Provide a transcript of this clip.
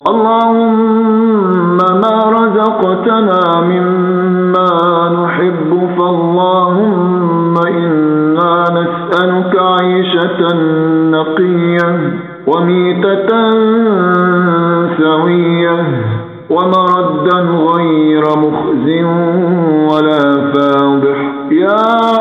اللهم ما رزقتنا مما نحب فاللهم إنا نسألك عيشة نقية وميتة سوية ومردا غير مخز ولا فاضح يا